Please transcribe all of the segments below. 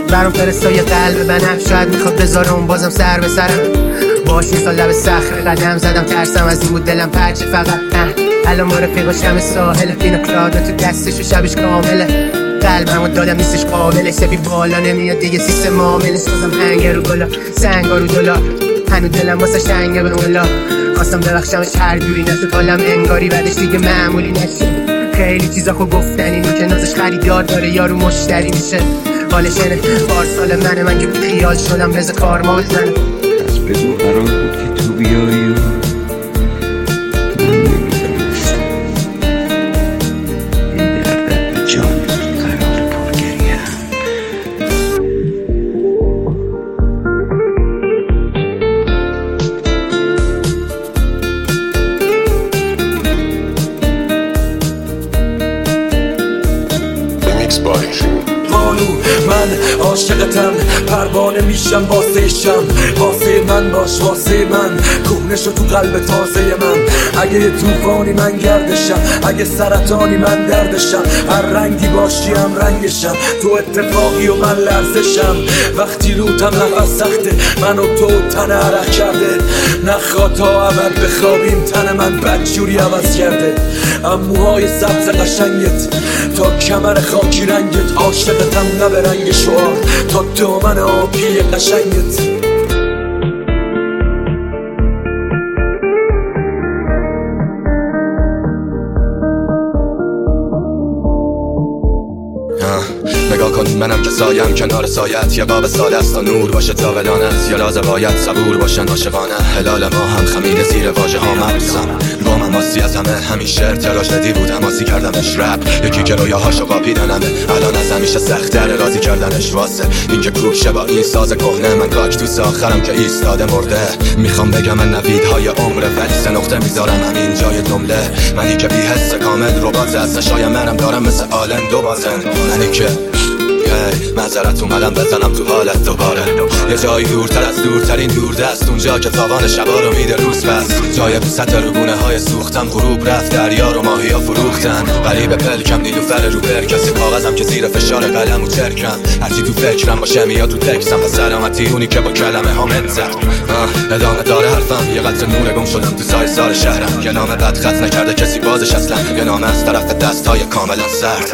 برام فرستای قلب بنفش، شاید میخواد بذارم بازم سر به سرم. باش یه سال لب صخره قدم زدم، ترسم از این بود دلم پرچه فقط. الان با رفیقا شم ساحل، پینو کلادا تو دستش و شبش کامله. قلبمو دادم نیستش قابلش، سفی بالا نمیاد دیگه سیستم معاملش. بازم هنگر رو گلا سنگا رو دلا، هنو دلم واسه شنگه به اولا. خواستم ببخشمش هر جوری نسو کالم انگاری بعدش دیگه معمولی نشید. خیلی چیزا خو گفتنی که نازش خریدار داره یارو مشتری میشه. حالش اینه پارسال من که خیال شدم رز کارما بزنم. از بگو قرار بود که تو بیایی و من نمیدانستم این دردت به جان بود قرار پرگریم. من عاشقتم، پروانه میشم واسه شم. واسه من باش واسه من، کوهنشو تو قلب تازه من. اگه یه توفانی من گردشم، اگه سرطانی من دردشم. هر رنگی باشی هم رنگشم، تو اتفاقی و من لرزشم. وقتی روتم نفس سخته، من و تو تن عرق کرده. نخواه تا ابد بخوابیم، تن من بدجوری عوض کرده. اموهای سبز قشنگت تا کمر خاکی رنگت، عاشقتم نه به رنگ شعار تا دامن آبی قشنگت. نگاه کن منم که سایم کنار سایت، یه باب ساده است تا نور باشه تا ولانت. یا لازم باید صبور باشن عاشقانه، هلال ما هم خمیده زیر واژه ها مبزم. با من ماسی از همه همین شعر تلاش ندی بودم ماسی کردمش رپ. یکی که رویاهاشو قاپیدنمه الان از همیشه سخت‌تر راضی کردنش. واسه این که کوشه با این ساز کهنه، من کاکتوس آخرم که ایستاده مرده. میخوام بگم من نویدهای عمر ولی سه نقطه میذارم همین جای جمله. منی که بی حس کامل ربات از شای منم دارم مثل آلن دو بازن. منی که معذرت اومدم بزنم تو حالت دوباره. یه جایی دورتر از دورترین دوردست، اونجا که تاوان شبا رو میده روز پس. جای بوست روگونه های سوختم، غروب رفت دریا رو ماهی ها فروختن. غریب پلکم نیلوفر رو بر کسی کاغذم که زیر فشار قلم و چرکم. هرچی تو فکرم باشه میاد تو تکسم و سلامتی اونی که با کلمه ها منزد. ادامه داره حرفم، یه قطر نور گم شدم تو سای سال شهرم. یه نامه بد خط نکرده کسی بازش اصلا، یه نامه از طرف دست های کاملا سرد.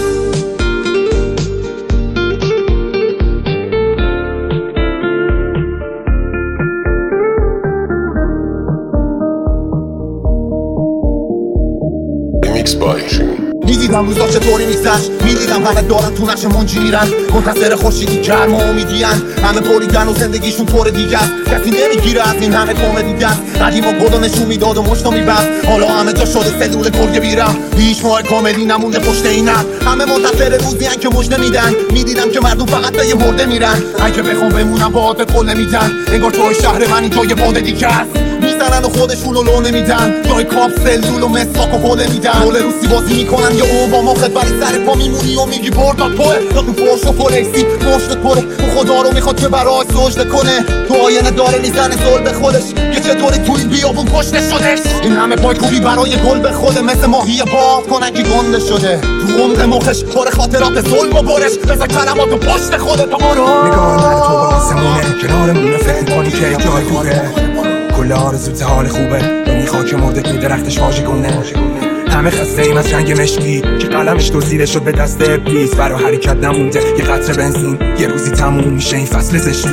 میدیدم روزا چطوری میگذشت، میدیدم همه دارن تو نقش منجی میرن، منتظر خورشیدی گرم و امیدین. همه بریدن و زندگیشون طور دیگه است، کسی نمیگیره از این همه کمدی است. قدیما گل نشون میداد و مشتو میبست، حالا همه جا شده سلول گرگ بیرم. هیچ ماه کمدی نمونده پشت اینم، همه منتظر روزی ان که مژده میدن. میدیدم که مردم فقط به یه مرده میرن، اگه بخوام بمونم با عاطف قول نمیدن. انگار توی شهر من اینجا یه باده دیگه است، میزنن و خودشون رو لو نمیدن. جای کاپسل زول و مسواک و حوله میدن. رول روسی بازی میکنن یا اوباما خد ولی سر پا میمونی و میگی برداد توه. تا تو فرش و پلیسی مشتت پره، تو خدا رو میخواد که برای سجده کنه. تو آینه داره میزنه زل به خودش که چطوری تو این بیابون کشته شدش. این همه پای کوبی برای گل به خوده، مثل ماهی باز کنن که گنده شده. تو عمق مخش پر خاطرات ظلم و برش، بزن کلماتو پشت خودت برو. نگاه من تو با آسمونه کنارمونه، فکر کنی که جای خوبه. کل آرزوت حال خوبه، اونی خاک مرده که درختش واژه گونه. همه خسته ایم از جنگ مشکی که قلمش دزدیده شد به دست ابلیس. برا حرکت نمونده یه قطره بنزین، یه روزی تموم میشه این فصل زشتی.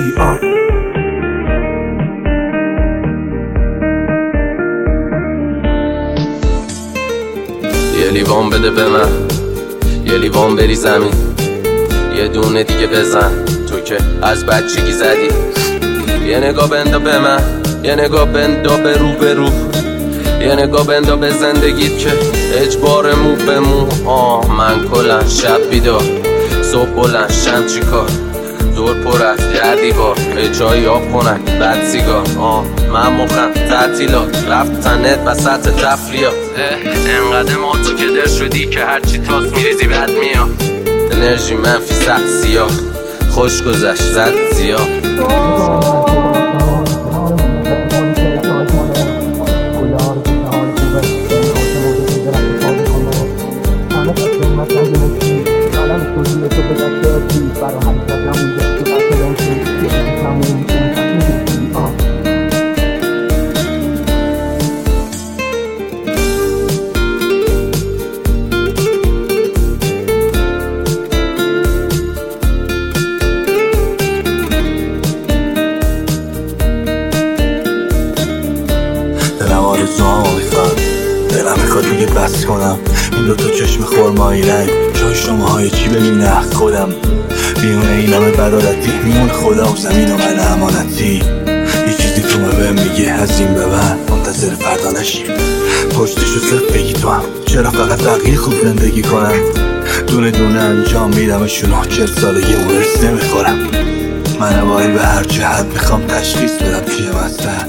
یه لیوان بده به من، یه لیوان بری زمین، یه دونه دیگه بزن تو که از بچگی زدی. یه نگاه بندا به من، یه نگاه بندا به رو، یه نگاه بندا به زندگیت که اجبار مو به مو. من کلن شب بیدار، صبح بلند شم چی کار، دور پر از گردی بار، به جایی آب کنن بد سیگار. من مخم تعطیلات رفت تنت وسط تفریات. انقدر ما تو که در شدی که هرچی تاس میریزی بد میاد. انرژی منفی سخت سیاه، خوش گذشت زد زیاد. برای حرکت نمونده میخواد دیگه بس کنم این دوتا چشم خرمایی رنگ جای شماهای چی ببینه خودم بیونه این همه بدالتی میمون خدا و زمین و من امانتی یه چیزی تو بهم میگه از این به بعد منتظر فردا نشیم پشتشو صرف بگی تو هم چرا فقط بقیه خوب زندگی کنن دونه دونه انجام میدمشونو 40 سالگی ورس نمیخورم من وای به هر جهت میخوام تشخیص بدم کیه مستر